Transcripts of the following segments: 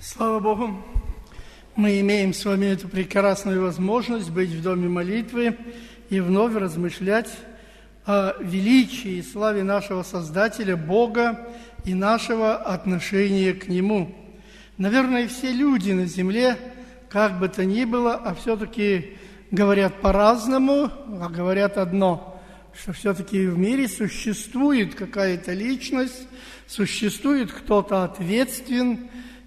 Слава Богу, мы имеем с вами эту прекрасную возможность быть в доме молитвы и вновь размышлять о величии и славе нашего Создателя, Бога и нашего отношения к Нему. Наверное, все люди на земле, как бы то ни было, а все-таки говорят по-разному, а говорят одно, что все-таки в мире существует какая-то личность, существует кто-то ответственен,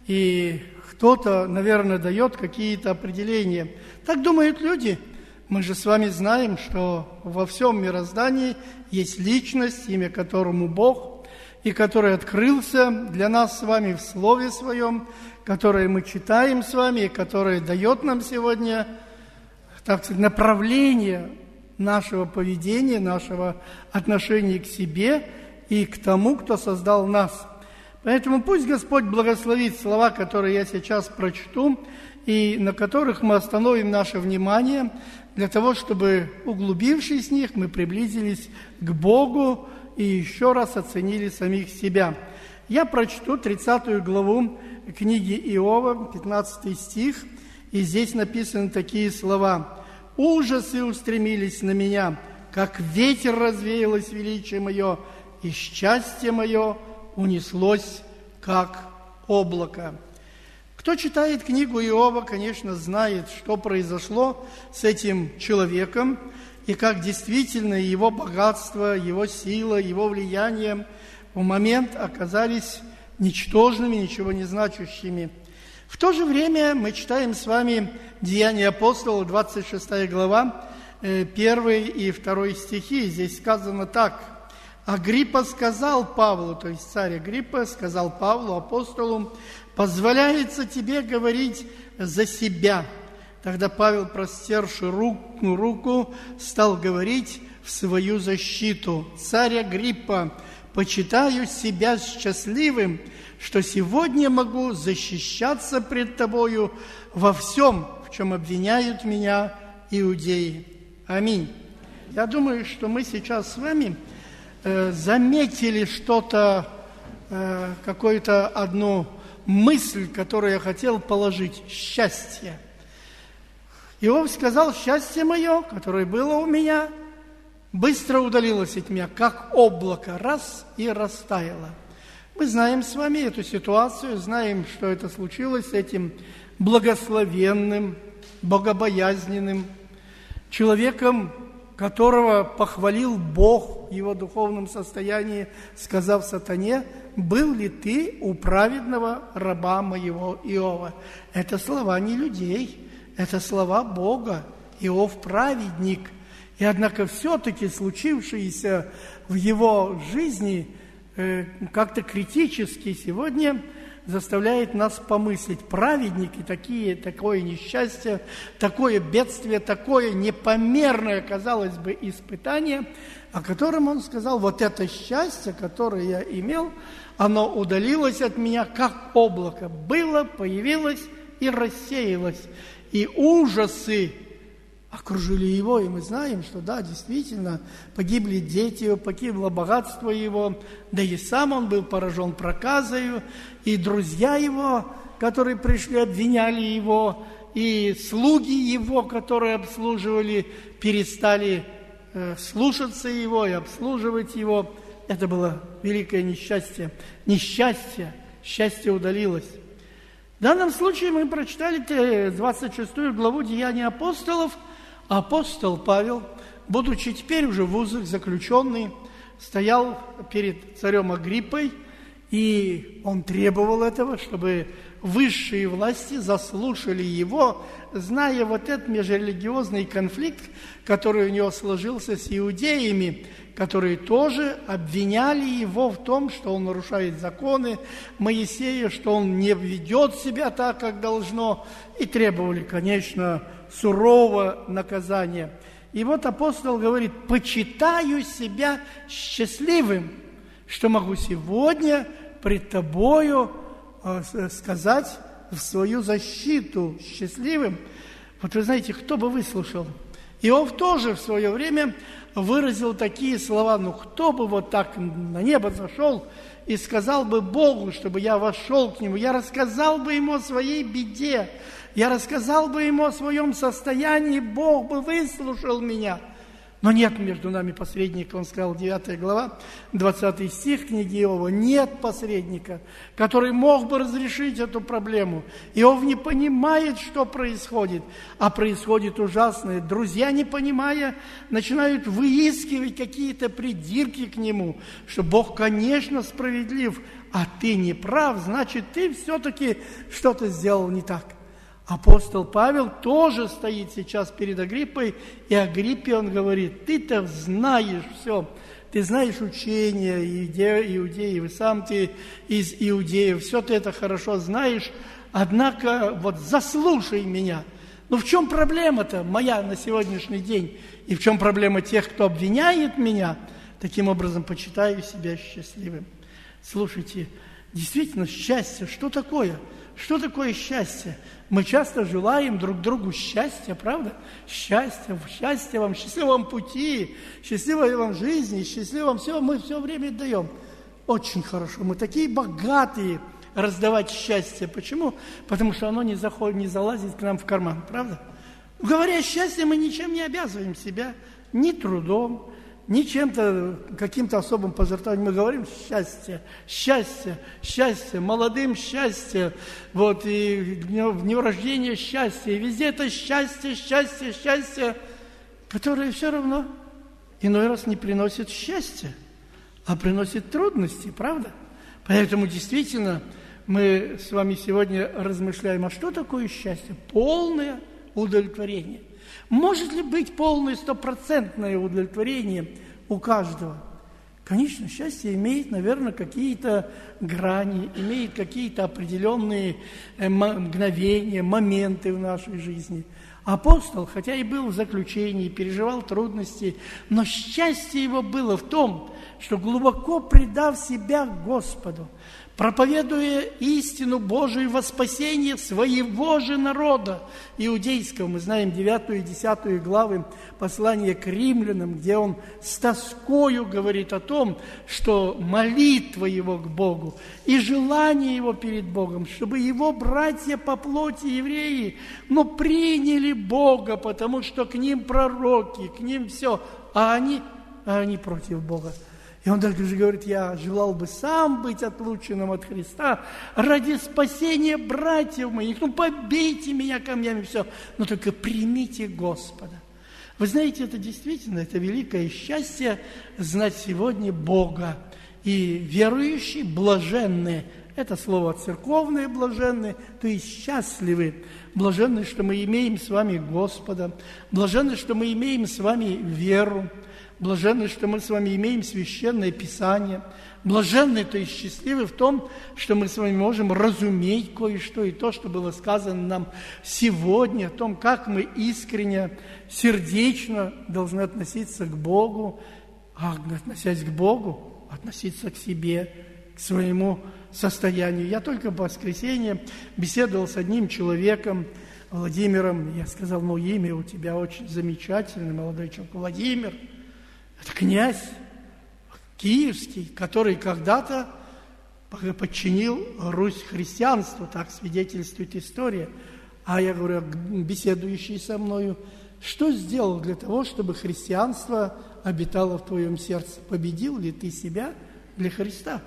и кто-то, наверное, дает какие-то определения. Так думают люди. Мы же с вами знаем, что во всем мироздании есть личность, имя которому Бог, и который открылся для нас с вами в Слове Своем, которое мы читаем с вами, и которое дает нам сегодня, так сказать, направление нашего поведения, нашего отношения к себе и к тому, кто создал нас. Поэтому пусть Господь благословит слова, которые я сейчас прочту, и на которых мы остановим наше внимание, для того, чтобы, углубившись в них, мы приблизились к Богу и еще раз оценили самих себя. Я прочту 30 главу книги Иова, 15 стих, и здесь написаны такие слова. «Ужасы устремились на меня, как ветер развеялось величие мое, и счастье мое унеслось, как облако». Кто читает книгу Иова, конечно, знает, что произошло с этим человеком, и как действительно его богатство, его сила, его влияние в момент оказались ничтожными, ничего не значащими. В то же время мы читаем с вами Деяния апостолов, 26 глава, 1 и 2 стихи. Здесь сказано так. Агриппа сказал Павлу, то есть царь Агриппа сказал Павлу, апостолу, «Позволяется тебе говорить за себя». Тогда Павел, простерши руку, стал говорить в свою защиту. «Царь Агриппа, почитаю себя счастливым, что сегодня могу защищаться пред тобою во всем, в чем обвиняют меня иудеи». Аминь. Я думаю, что мы сейчас с вами заметили что-то, какую-то одну мысль, которую я хотел положить. Счастье. Иов сказал, счастье мое, которое было у меня, быстро удалилось от меня, как облако, раз и растаяло. Мы знаем с вами эту ситуацию, знаем, что это случилось с этим благословенным, богобоязненным человеком, которого похвалил Бог в его духовном состоянии, сказав сатане, «Был ли ты у праведного раба моего Иова?» Это слова не людей, это слова Бога. Иов праведник. И однако все-таки случившееся в его жизни как-то критически сегодня заставляет нас помыслить. Праведники, такое несчастье, такое бедствие, такое непомерное, казалось бы, испытание, о котором он сказал, вот это счастье, которое я имел, оно удалилось от меня, как облако. Было, появилось и рассеялось. И ужасы окружили его, и мы знаем, что да, действительно, погибли дети его, погибло богатство его, да и сам он был поражен проказою, и друзья его, которые пришли, обвиняли его, и слуги его, которые обслуживали, перестали слушаться его и обслуживать его. Это было великое несчастье. Счастье удалилось. В данном случае мы прочитали 26 главу Деяний апостолов. Апостол Павел, будучи теперь уже в узах заключенный, стоял перед царем Агриппой, и он требовал этого, чтобы высшие власти заслушали его, зная вот этот межрелигиозный конфликт, который у него сложился с иудеями, которые тоже обвиняли его в том, что он нарушает законы Моисея, что он не ведет себя так, как должно, и требовали, конечно, сурового наказания. И вот апостол говорит, почитаю себя счастливым, что могу сегодня пред тобою сказать в свою защиту счастливым. Вот вы знаете, кто бы выслушал Иов тоже в свое время выразил такие слова: ну кто бы вот так на небо зашел и сказал бы Богу, чтобы я вошел к Нему, я рассказал бы Ему о своей беде, я рассказал бы Ему о своем состоянии, Бог бы выслушал меня. Но нет между нами посредника, он сказал, 9 глава, 20 стих книги Иова. Нет посредника, который мог бы разрешить эту проблему. Иов не понимает, что происходит, а происходит ужасное. Друзья, не понимая, начинают выискивать какие-то придирки к нему, что Бог, конечно, справедлив, а ты не прав, значит, ты все-таки что-то сделал не так. Апостол Павел тоже стоит сейчас перед Агриппой, и Агриппе он говорит: ты-то знаешь все, ты знаешь учение иудеев, и сам ты из иудеев, все ты это хорошо знаешь, однако вот заслушай меня. Ну в чем проблема-то моя на сегодняшний день, и в чем проблема тех, кто обвиняет меня? Таким образом, почитаю себя счастливым. Слушайте, действительно, счастье, что такое? Что такое счастье? Мы часто желаем друг другу счастья, правда? Счастья вам, счастливом пути, счастливой вам жизни, счастливом всего. Мы все время даем. Очень хорошо. Мы такие богатые раздавать счастье. Почему? Потому что оно не залазит к нам в карман, правда? Говоря о счастье, мы ничем не обязываем себя, ни трудом, ни чем-то, каким-то особым пожертвованием. Мы говорим счастье, молодым счастье, вот, и в дню рождения счастье, и везде это счастье, которое все равно иной раз не приносит счастья, а приносит трудности, правда? Поэтому действительно мы с вами сегодня размышляем, а что такое счастье? Полное удовлетворение. Может ли быть полное, стопроцентное удовлетворение у каждого? Конечно, счастье имеет, наверное, какие-то грани, имеет какие-то определенные мгновения, моменты в нашей жизни. Апостол, хотя и был в заключении, переживал трудности, но счастье его было в том, что глубоко предав себя Господу, проповедуя истину Божию во спасение своего же народа иудейского. Мы знаем 9 и 10 главы послания к римлянам, где он с тоскою говорит о том, что молитва его к Богу и желание его перед Богом, чтобы его братья по плоти евреи, но приняли Бога, потому что к ним пророки, к ним все, а они против Бога. И он даже говорит: я желал бы сам быть отлученным от Христа ради спасения братьев моих. Ну, побейте меня камнями, все, но только примите Господа. Вы знаете, это действительно, это великое счастье знать сегодня Бога. И верующие, блаженные, это слово церковное блаженные, то есть счастливы. Блаженны, что мы имеем с вами Господа. Блаженны, что мы имеем с вами веру. Блаженны, что мы с вами имеем Священное Писание. Блаженны, то есть счастливы в том, что мы с вами можем разуметь кое-что, и то, что было сказано нам сегодня, о том, как мы искренне, сердечно должны относиться к Богу, а относясь к Богу, относиться к себе, к своему состоянию. Я только в воскресенье беседовал с одним человеком, Владимиром. Я сказал: ну, имя у тебя очень замечательное, молодой человек. Владимир. Это князь киевский, который когда-то подчинил Русь христианству, так свидетельствует история. А я говорю, беседующий со мною, что сделал для того, чтобы христианство обитало в твоем сердце? Победил ли ты себя для Христа?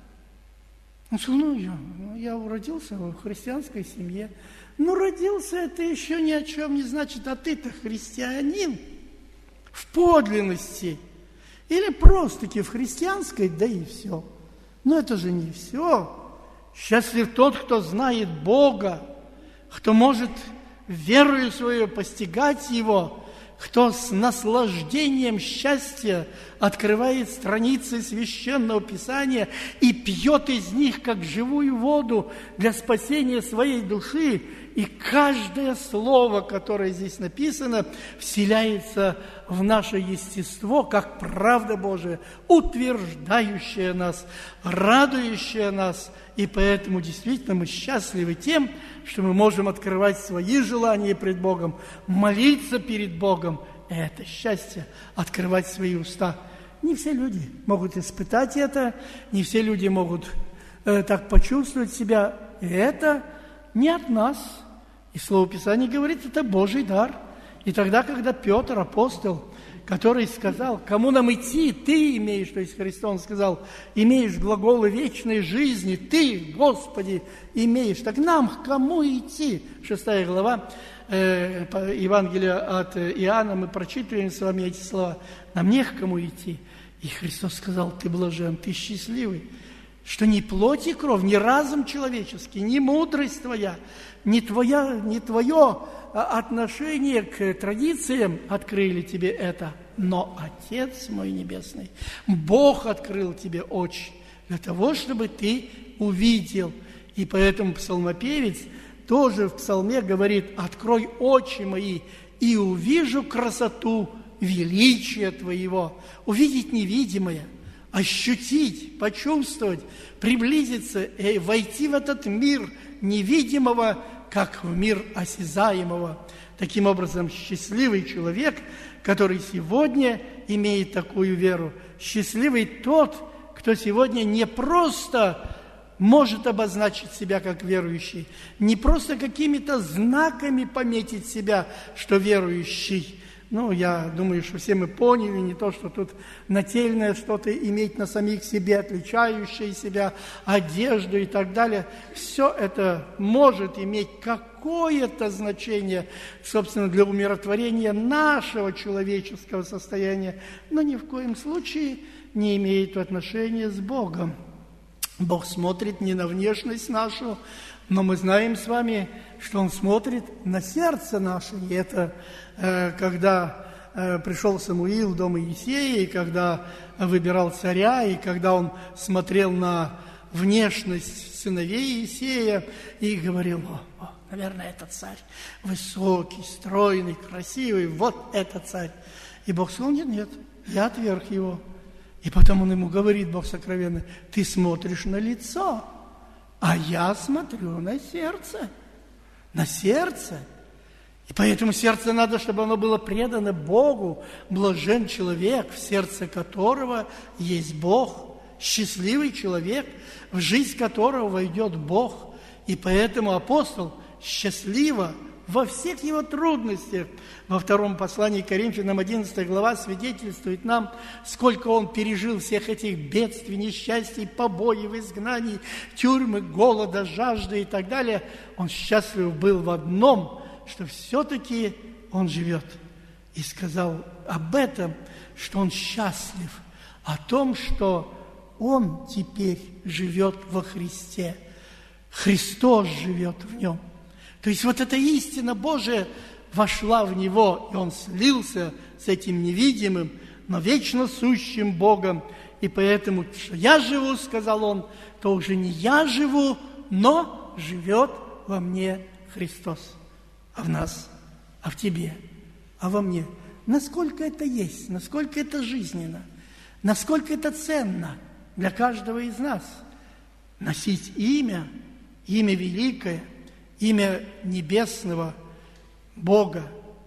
Он сказал: я родился в христианской семье. Ну, родился это еще ни о чем не значит, а ты-то христианин. В подлинности, или просто-таки в христианской, да и все. Но это же не все. Счастлив тот, кто знает Бога, кто может верою свою постигать Его, кто с наслаждением счастья открывает страницы Священного Писания и пьет из них, как живую воду, для спасения своей души. И каждое слово, которое здесь написано, вселяется в наше естество, как правда Божия, утверждающая нас, радующая нас. И поэтому действительно мы счастливы тем, что мы можем открывать свои желания пред Богом, молиться перед Богом это счастье, открывать свои уста. Не все люди могут испытать это, не все люди могут так почувствовать себя. И это не от нас. И Слово Писания говорит, это Божий дар. И тогда, когда Петр, апостол, который сказал, кому нам идти, ты имеешь, то есть Христос сказал, имеешь глаголы вечной жизни, ты, Господи, имеешь. Так нам к кому идти? 6 глава Евангелия от Иоанна, мы прочитываем с вами эти слова. Нам не к кому идти. И Христос сказал, ты блажен, ты счастливый, что ни плоть и кровь, ни разум человеческий, ни мудрость твоя, ни твое отношение к традициям открыли тебе это, но Отец мой Небесный, Бог открыл тебе очи для того, чтобы ты увидел. И поэтому псалмопевец тоже в псалме говорит, открой очи мои и увижу красоту величия твоего. Увидеть невидимое, ощутить, почувствовать, приблизиться и войти в этот мир невидимого, как в мир осязаемого. Таким образом, счастливый человек, который сегодня имеет такую веру, счастливый тот, кто сегодня не просто может обозначить себя как верующий, не просто какими-то знаками пометить себя, что верующий. Я думаю, что все мы поняли, не то, что тут нательное что-то иметь на самих себе, отличающее себя, одежду и так далее. Все это может иметь какое-то значение, собственно, для умиротворения нашего человеческого состояния, но ни в коем случае не имеет отношения с Богом. Бог смотрит не на внешность нашу, но мы знаем с вами, что Он смотрит на сердце наше. И это когда пришел Самуил в дом Иисея, и когда выбирал царя, и когда он смотрел на внешность сыновей Иисея и говорил, наверное, это царь высокий, стройный, красивый, вот это царь. И Бог сказал, нет, я отверг его. И потом он ему говорит, Бог сокровенный, ты смотришь на лицо, а я смотрю на сердце. На сердце. И поэтому сердце надо, чтобы оно было предано Богу. Блажен человек, в сердце которого есть Бог. Счастливый человек, в жизнь которого войдет Бог. И поэтому апостол счастливо во всех его трудностях. Во втором послании к Коринфянам 11 глава свидетельствует нам, сколько он пережил всех этих бедствий, несчастий, побоев, изгнаний, тюрьмы, голода, жажды и так далее. Он счастлив был в одном, что все-таки он живет. И сказал об этом, что он счастлив, о том, что он теперь живет во Христе. Христос живет в нем. То есть вот эта истина Божия вошла в него, и он слился с этим невидимым, но вечно сущим Богом. И поэтому, что я живу, сказал он, то уже не я живу, но живет во мне Христос. А в нас, а в тебе, а во мне. Насколько это есть, насколько это жизненно, насколько это ценно для каждого из нас. Носить имя великое, имя небесного Бога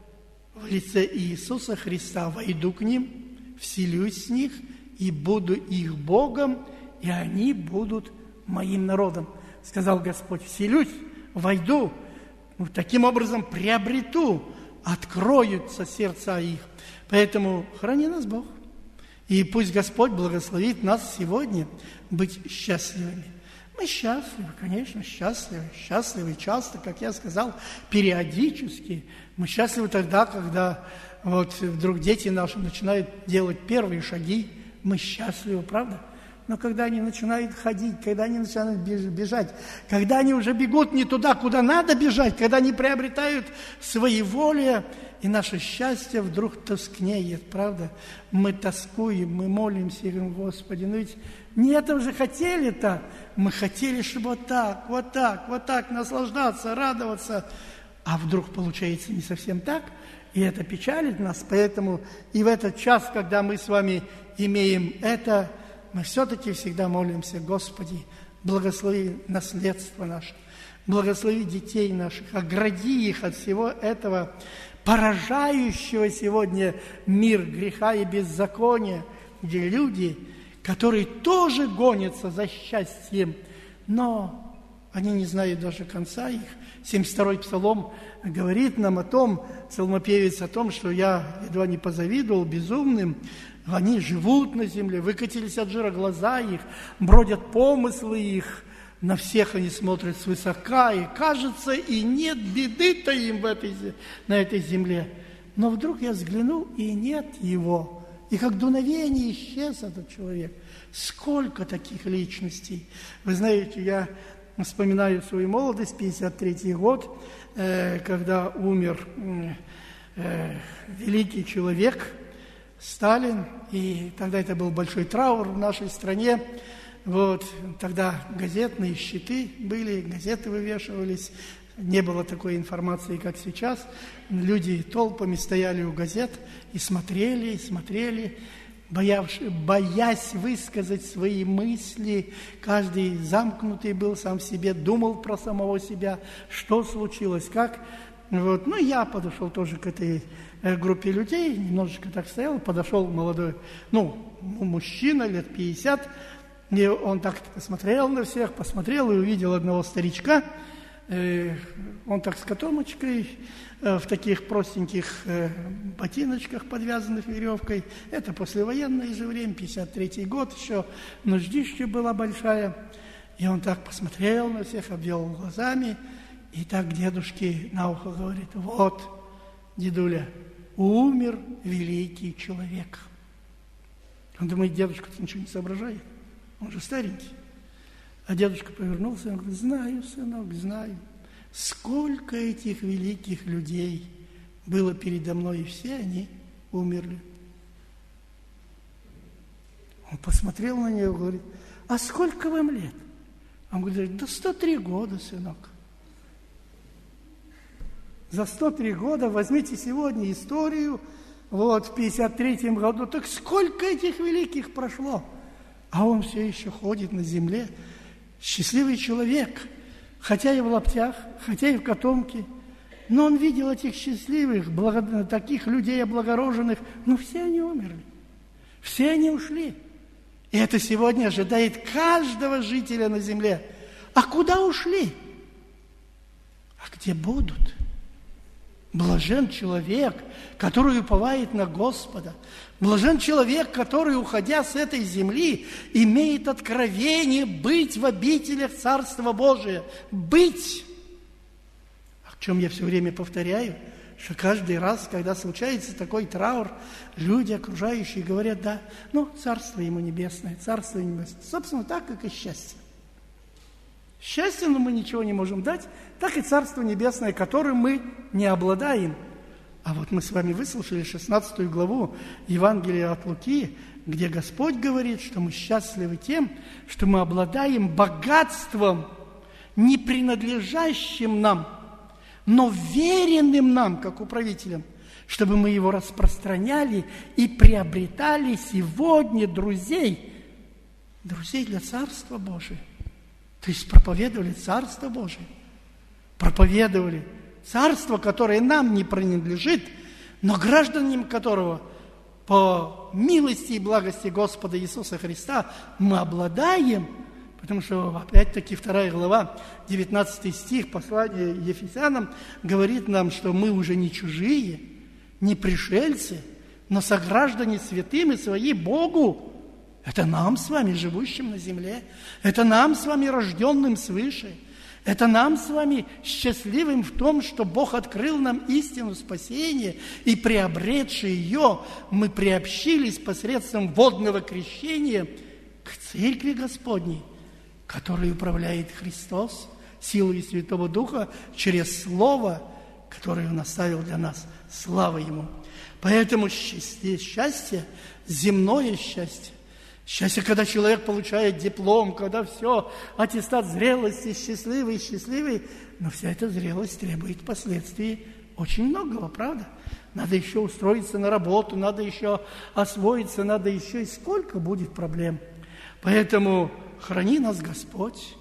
в лице Иисуса Христа. Войду к ним, вселюсь с них и буду их Богом, и они будут моим народом. Сказал Господь, вселюсь, войду, таким образом приобрету, откроются сердца их. Поэтому храни нас Бог. И пусть Господь благословит нас сегодня быть счастливыми. Мы счастливы, конечно, счастливы часто, как я сказал, периодически. Мы счастливы тогда, когда вдруг дети наши начинают делать первые шаги. Мы счастливы, правда? Но когда они начинают ходить, когда они начинают бежать, когда они уже бегут не туда, куда надо бежать, когда они приобретают своеволие, и наше счастье вдруг тускнеет, правда? Мы тоскуем, мы молимся и говорим, Господи, ведь не это же хотели-то. Мы хотели, чтобы вот так наслаждаться, радоваться. А вдруг получается не совсем так, и это печалит нас. Поэтому и в этот час, когда мы с вами имеем это, мы все-таки всегда молимся, Господи, благослови наследство наше, благослови детей наших, огради их от всего этого поражающего сегодня мир греха и беззакония, где люди, которые тоже гонятся за счастьем, но они не знают даже конца их. 72-й псалом говорит нам о том, псалмопевец о том, что я едва не позавидовал безумным. Они живут на земле, выкатились от жира глаза их, бродят помыслы их, на всех они смотрят свысока, и кажется, и нет беды-то им на этой земле. Но вдруг я взглянул, и нет его. И как дуновение исчез этот человек. Сколько таких личностей. Вы знаете, я вспоминаю свою молодость, 53-й год, когда умер великий человек Сталин, и тогда это был большой траур в нашей стране. Вот, тогда газетные щиты были, газеты вывешивались, не было такой информации, как сейчас. Люди толпами стояли у газет и смотрели, боясь высказать свои мысли. Каждый замкнутый был сам в себе, думал про самого себя, что случилось, как. Вот. Ну, я подошел тоже к этой группе людей, немножечко так стоял, подошел молодой, мужчина, лет 50, и он так посмотрел на всех, посмотрел и увидел одного старичка. Он так с котомочкой, в таких простеньких ботиночках, подвязанных веревкой. Это послевоенное же время, 53-й год еще, нуждище была большая. И он так посмотрел на всех, обвел глазами, и так дедушке на ухо говорит: вот, дедуля, умер великий человек. Он думает, дедушка-то ничего не соображает, он же старенький. А дедушка повернулся и говорит: знаю, сынок, знаю. Сколько этих великих людей было передо мной, и все они умерли. Он посмотрел на нее и говорит: а сколько вам лет? Он говорит: да 103 года, сынок. За 103 года возьмите сегодня историю, вот в 53-м году, так сколько этих великих прошло? А он все еще ходит на земле. Счастливый человек, хотя и в лаптях, хотя и в котомке, но он видел этих счастливых, таких людей облагороженных, но все они умерли, все они ушли. И это сегодня ожидает каждого жителя на земле. А куда ушли? А где будут? Блажен человек, который уповает на Господа. Блажен человек, который, уходя с этой земли, имеет откровение быть в обителях Царства Божия. Быть! О чем я все время повторяю, что каждый раз, когда случается такой траур, люди окружающие говорят: да, Царство Ему Небесное, Царство Небесное. Собственно, так, как и счастье. Счастье, но мы ничего не можем дать, так и Царство Небесное, которым мы не обладаем. А вот мы с вами выслушали 16 главу Евангелия от Луки, где Господь говорит, что мы счастливы тем, что мы обладаем богатством, не принадлежащим нам, но веренным нам, как управителям, чтобы мы его распространяли и приобретали сегодня друзей для Царства Божия. То есть проповедовали Царство Божие, проповедовали Царство, которое нам не принадлежит, но гражданам которого по милости и благости Господа Иисуса Христа мы обладаем, потому что, опять-таки, 2 глава, 19 стих послания Ефесянам говорит нам, что мы уже не чужие, не пришельцы, но сограждане святым и свои Богу. Это нам с вами, живущим на земле, это нам с вами, рожденным свыше, это нам с вами, счастливым в том, что Бог открыл нам истину спасения, и приобретши ее, мы приобщились посредством водного крещения к Церкви Господней, которой управляет Христос силой Святого Духа через Слово, которое Он оставил для нас. Слава Ему! Поэтому счастье, земное счастье, счастье, когда человек получает диплом, когда все, аттестат зрелости, счастливый, но вся эта зрелость требует впоследствии очень многого, правда? Надо еще устроиться на работу, надо еще освоиться, надо еще, и сколько будет проблем. Поэтому храни нас Господь,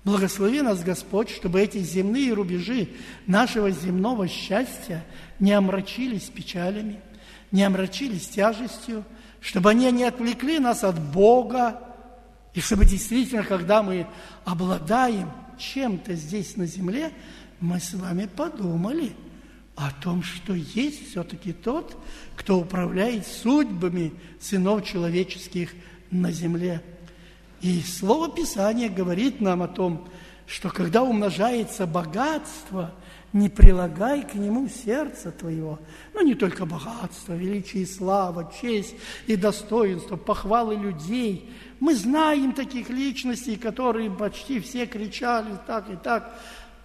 Благослови нас, Господь, чтобы эти земные рубежи нашего земного счастья не омрачились печалями, не омрачились тяжестью, чтобы они не отвлекли нас от Бога, и чтобы действительно, когда мы обладаем чем-то здесь на земле, мы с вами подумали о том, что есть все-таки тот, кто управляет судьбами сынов человеческих на земле. И Слово Писания говорит нам о том, что когда умножается богатство, не прилагай к нему сердца твоего. Но не только богатство, величие и слава, честь и достоинство, похвалы людей. Мы знаем таких личностей, которые почти все кричали так и так,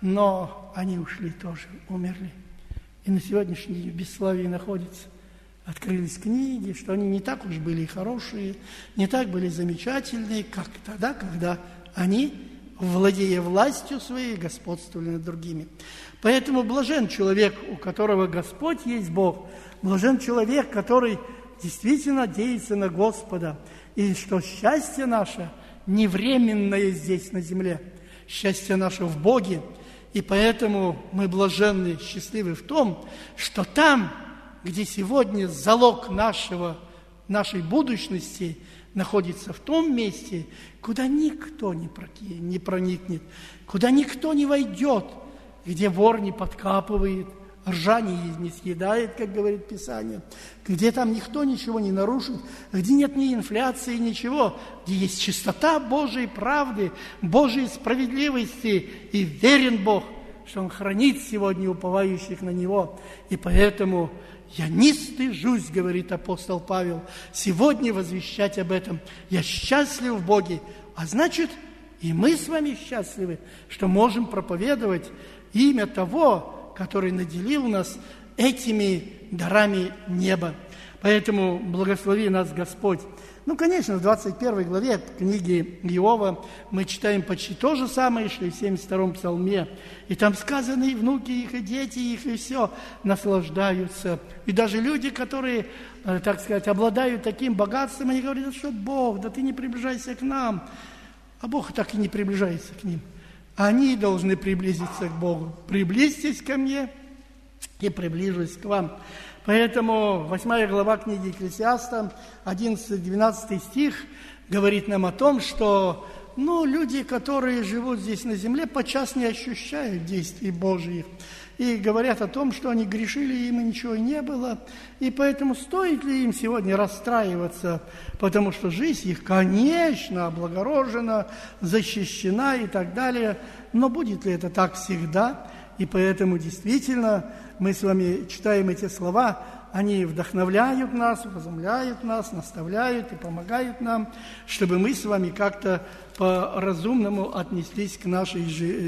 но они ушли тоже, умерли. И на сегодняшний день в бесславии находятся. Открылись книги, что они не так уж были хорошие, не так были замечательные, как тогда, когда они, владея властью своей, господствовали над другими. Поэтому блажен человек, у которого Господь есть Бог, блажен человек, который действительно надеется на Господа, и что счастье наше не временное здесь на земле, счастье наше в Боге, и поэтому мы блаженны, счастливы в том, что там, где сегодня залог нашей будущности находится в том месте, куда никто не проникнет, куда никто не войдет, где вор не подкапывает, ржа не съедает, как говорит Писание, где там никто ничего не нарушит, где нет ни инфляции, ничего, где есть чистота Божией правды, Божией справедливости, и верен Бог, что Он хранит сегодня уповающих на Него. И поэтому я не стыжусь, говорит апостол Павел, сегодня возвещать об этом. Я счастлив в Боге, а значит, и мы с вами счастливы, что можем проповедовать имя того, который наделил нас этими дарами неба. Поэтому благослови нас Господь. Ну, конечно, в 21 главе книги Иова мы читаем почти то же самое, что и в 72-м псалме. И там сказано, и внуки их, и дети их, и все наслаждаются. И даже люди, которые, так сказать, обладают таким богатством, они говорят, что Бог, да ты не приближайся к нам. А Бог так и не приближается к ним. Они должны приблизиться к Богу. Приблизьтесь ко мне, и приближусь к вам. Поэтому 8 глава книги Екклесиаста, 11-12 стих, говорит нам о том, что люди, которые живут здесь на земле, подчас не ощущают действий Божьих. И говорят о том, что они грешили, им и ничего не было. И поэтому стоит ли им сегодня расстраиваться, потому что жизнь их, конечно, облагорожена, защищена и так далее. Но будет ли это так всегда? И поэтому действительно мы с вами читаем эти слова, они вдохновляют нас, вразумляют нас, наставляют и помогают нам, чтобы мы с вами как-то по-разумному отнеслись к нашей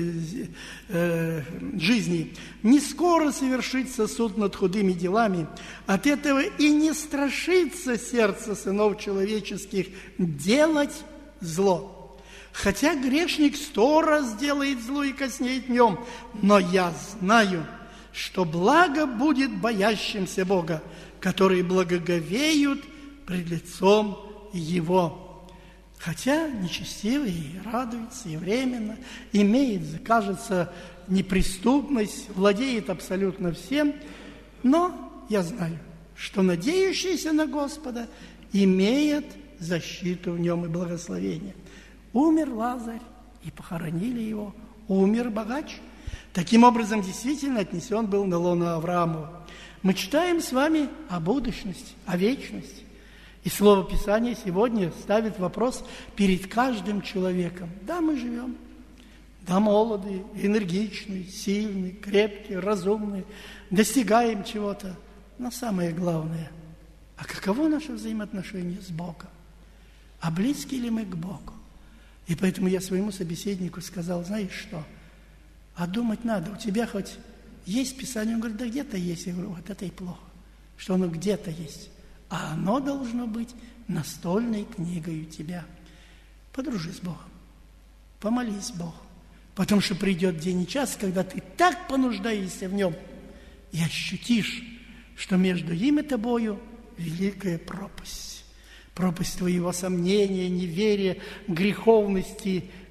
жизни. Не скоро совершится суд над худыми делами, от этого и не страшится сердце сынов человеческих делать зло. Хотя грешник 100 раз делает зло и коснеет днем, но я знаю, что благо будет боящимся Бога, которые благоговеют пред лицом Его. Хотя нечестивый радуется и временно, имеет, кажется, неприступность, владеет абсолютно всем, но я знаю, что надеющийся на Господа имеет защиту в нем и благословение. Умер Лазарь, и похоронили его. Умер богач. Таким образом, действительно отнесен был на лоно Авраамова. Мы читаем с вами о будущности, о вечности. И Слово Писания сегодня ставит вопрос перед каждым человеком. Да, мы живем. Да, молодые, энергичные, сильные, крепкие, разумные. Достигаем чего-то. Но самое главное, а каково наше взаимоотношение с Богом? А близки ли мы к Богу? И поэтому я своему собеседнику сказал, знаешь что, а думать надо, у тебя хоть есть Писание? Он говорит, да где-то есть. Я говорю, вот это и плохо, что оно где-то есть. А оно должно быть настольной книгой у тебя. Подружи с Богом, помолись Богу, потому что придет день и час, когда ты так понуждаешься в нем и ощутишь, что между им и тобою великая пропасть. Пропасть твоего сомнения, неверия, греховности,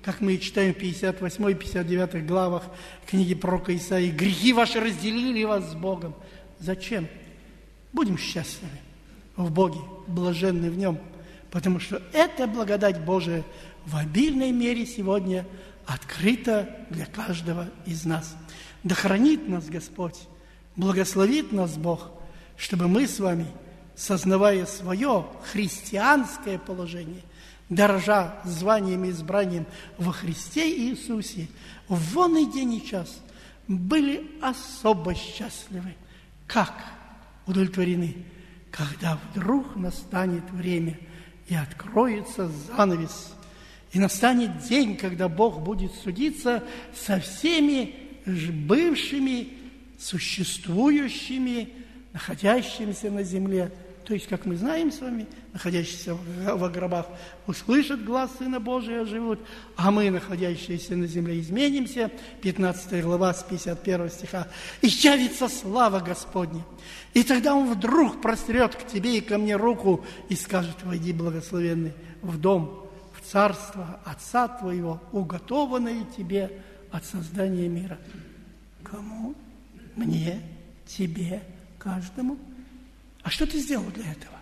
как мы читаем в 58-59 главах книги пророка Исаии, грехи ваши разделили вас с Богом. Зачем? Будем счастливы в Боге, блаженны в Нем, потому что эта благодать Божия в обильной мере сегодня открыта для каждого из нас. Да хранит нас Господь, благословит нас Бог, чтобы мы с вами, сознавая свое христианское положение, дорожа званием и избранием во Христе Иисусе, в вонный день и час были особо счастливы. Как удовлетворены, когда вдруг настанет время и откроется занавес, и настанет день, когда Бог будет судиться со всеми бывшими, существующими, находящимися на земле. То есть, как мы знаем с вами, находящиеся во гробах услышат глас Сына Божия, живут, а мы, находящиеся на земле, изменимся. 15 глава с 51 стиха. «И явится слава Господня, и тогда Он вдруг прострет к тебе и ко мне руку и скажет: войди, благословенный, в дом, в царство Отца твоего, уготованное тебе от создания мира». Кому? Мне, тебе, каждому. А что ты сделал для этого?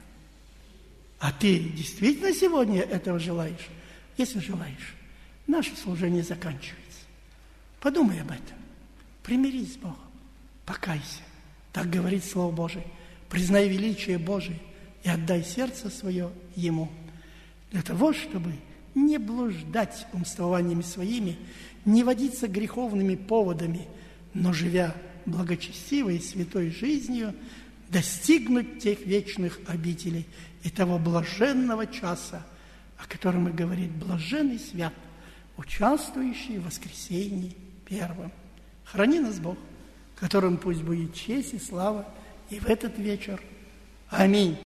А ты действительно сегодня этого желаешь? Если желаешь, наше служение заканчивается. Подумай об этом. Примирись с Богом. Покайся. Так говорит Слово Божие. Признай величие Божие и отдай сердце свое Ему. Для того, чтобы не блуждать умствованиями своими, не водиться греховными поводами, но, живя благочестивой и святой жизнью, достигнуть тех вечных обителей и того блаженного часа, о котором и говорит блаженный свят, участвующий в воскресении первом. Храни нас Бог, которым пусть будет честь и слава и в этот вечер. Аминь.